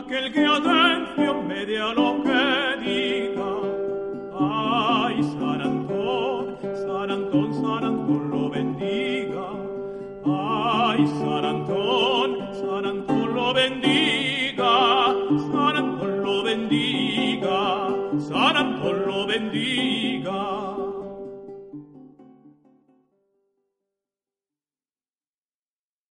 aquel que atención me dé a lo que diga. Ay, San Antón, San Antón, San Antón lo bendiga. Ay, San Antón, San Antón lo bendiga. San Antón lo bendiga. San Antón lo bendiga.